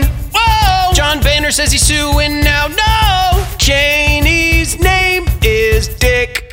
Whoa! John Boehner says he's suing now. No! Cheney's name is Dick